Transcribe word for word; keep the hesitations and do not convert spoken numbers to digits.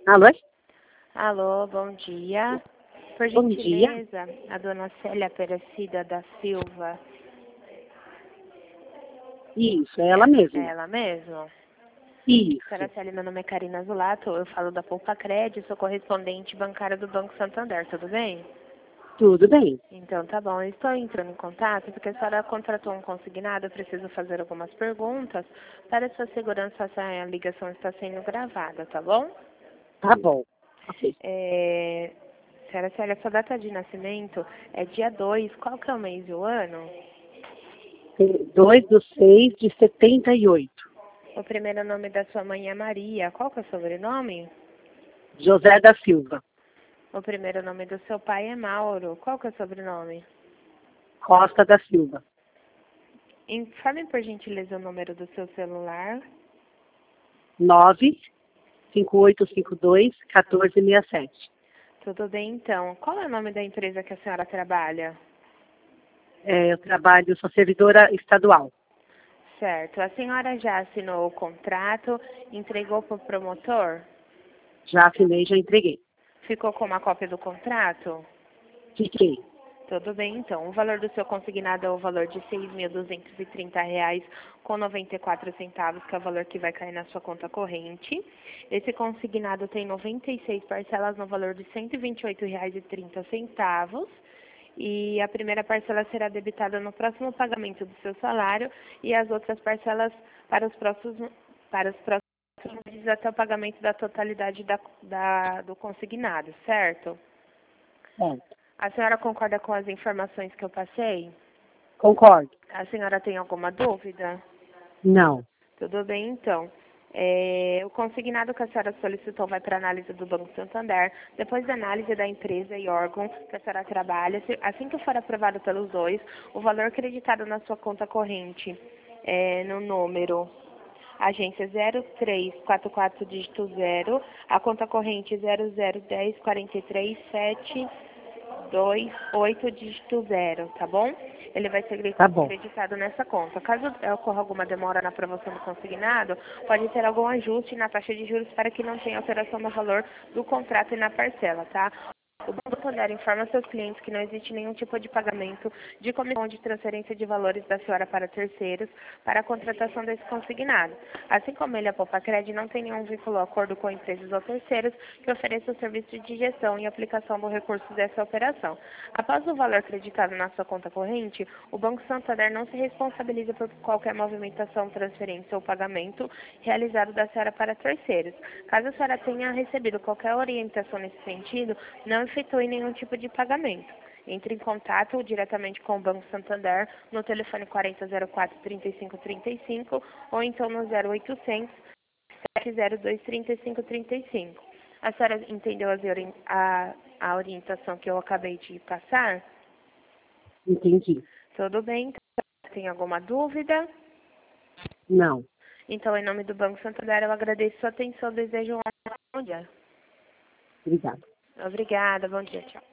Alô? Alô, bom dia. Por Bom dia. gentileza, a dona Célia Aparecida da Silva. Isso, é ela É mesma. ela mesma? Senhora Isso. Célia, meu nome é Karina Zulato, eu falo da Poupa Crédito, sou correspondente bancária do Banco Santander, tudo bem? Tudo bem. Então tá bom, eu estou entrando em contato porque a senhora contratou um consignado, eu preciso fazer algumas perguntas. Para sua segurança, essa ligação está sendo gravada, tá bom? Tá bom. Ok. É... Senhora Célia, sua data de nascimento é dia dois, qual que é o mês e o ano? dois do seis de setenta e oito. O primeiro nome da sua mãe é Maria. Qual que é o sobrenome? José da Silva. O primeiro nome do seu pai é Mauro. Qual que é o sobrenome? Costa da Silva. Informe, por gentileza, o número do seu celular. nove cinco oito cinco dois um quatro seis sete. Tudo bem, então. Qual é o nome da empresa que a senhora trabalha? É, eu trabalho, sou servidora estadual. Certo. A senhora já assinou o contrato, entregou para o promotor? Já assinei, já entreguei. Ficou com uma cópia do contrato? Fiquei. Tudo bem, então. O valor do seu consignado é o valor de seis mil duzentos e trinta reais com noventa e quatro centavos, que é o valor que vai cair na sua conta corrente. Esse consignado tem noventa e seis parcelas no valor de cento e vinte e oito reais e trinta centavos. E a primeira parcela será debitada no próximo pagamento do seu salário e as outras parcelas para os próximos, para os próximos meses até o pagamento da totalidade da, da, do consignado, certo? Certo. A senhora concorda com as informações que eu passei? Concordo. A senhora tem alguma dúvida? Não. Tudo bem, então. É, o consignado que a senhora solicitou vai para análise do Banco Santander. Depois da análise da empresa e órgão que a senhora trabalha, se- assim que for aprovado pelos dois, o valor acreditado na sua conta corrente é, no número agência zero três quatro quatro dígito zero, a conta corrente zero zero dez quarenta e três sete dois oito dígito zero, tá bom? Ele vai ser Tá bom. acreditado nessa conta. Caso ocorra alguma demora na aprovação do consignado, pode ter algum ajuste na taxa de juros para que não tenha alteração no valor do contrato e na parcela, tá? O Banco Santander informa seus clientes que não existe nenhum tipo de pagamento de comissão de transferência de valores da senhora para terceiros para a contratação desse consignado. Assim como ele, a Poupa-Cred, não tem nenhum vínculo ou acordo com empresas ou terceiros que ofereçam o serviço de gestão e aplicação do recurso dessa operação. Após o valor acreditado na sua conta corrente, o Banco Santander não se responsabiliza por qualquer movimentação, transferência ou pagamento realizado da senhora para terceiros. Caso a senhora tenha recebido qualquer orientação nesse sentido, não efetue nenhum tipo de pagamento. Entre em contato diretamente com o Banco Santander no telefone quarenta zero quatro trinta e cinco trinta e cinco ou então no zero oitocentos sete zero dois trinta e cinco trinta e cinco. A senhora entendeu as ori- a, a orientação que eu acabei de passar? Entendi. Tudo bem? Então, tem alguma dúvida? Não. Então, em nome do Banco Santander, eu agradeço sua atenção. Desejo um bom dia. Obrigada. Obrigada. Bom dia. Tchau.